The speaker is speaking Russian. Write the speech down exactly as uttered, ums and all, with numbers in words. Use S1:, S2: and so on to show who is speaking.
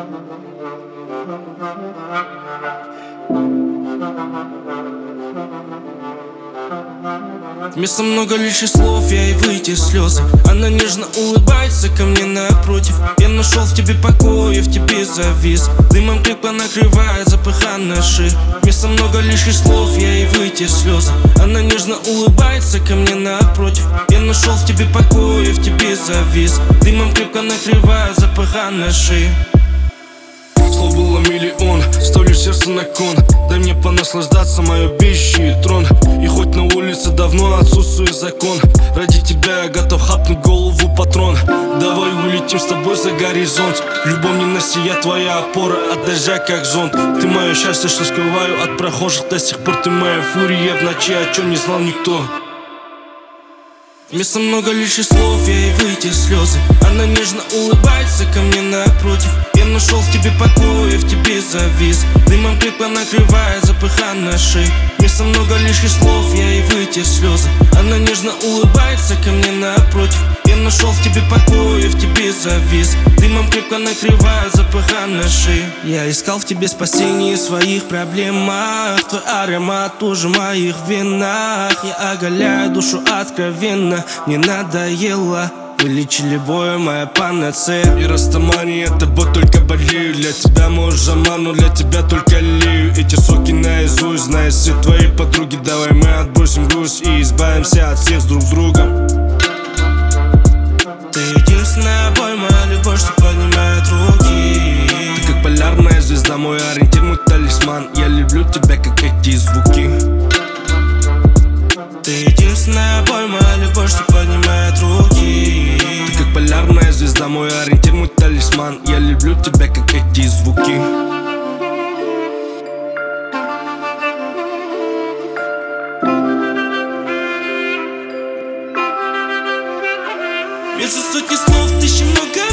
S1: Вместо много лишних слов я и выйти слезы. Она нежно улыбается ко мне напротив. Я нашел в тебе покой, я в тебе завис. Дымом крепко накрывает запыханная шея. Вместо много лишних слов я и выйти слезы. Она нежно улыбается ко мне напротив. Я нашел в тебе покой, я в тебе завис. Дымом крепко накрывает запыханная шея. Слов было миллион, ставлю сердце на кон. Дай мне понаслаждаться, мой обещанный трон. И хоть на улице давно отсутствует закон, ради тебя я готов хапнуть голову патрон. Давай улетим с тобой за горизонт. Любовь ненасти, я твоя опора, от дождя как зонт. Ты мое счастье, что скрываю от прохожих. До сих пор ты моя фурия в ночи, о чем не знал никто. Вместо много лишних слов я и выйти слезы. Она нежно улыбается ко мне напротив. Я нашел в тебе покой, я в тебе завис. Дымом крепко накрывает запыханная шея. Вместо много лишних слов я и выйти слезы. Она нежно улыбается ко мне напротив. Я нашел в тебе покой, я в тебе завис. Дымом крепко накрывает запыханная шея. Я искал в тебе спасение в своих проблемах. Твой аромат тоже в моих венах. Я оголяю душу откровенно. Мне надоело, вылечили боя моя панацея. И растамани, я тобой только болею. Для тебя можешь заману, для тебя только лею. Эти соки наизусть, знают все твои подруги. Давай мы отбросим грусть и избавимся от всех друг с другом. Ты единственная боль, моя любовь, что поднимает руки. Ты как полярная звезда, мой ориентир, мой талисман. Я люблю тебя, как эти звуки. Ты единственная боль, моя любовь, что поднимает руки. Ты как полярная звезда, мой ориентир, мой талисман. Я люблю тебя, как эти звуки. Между сотни слов тысячи много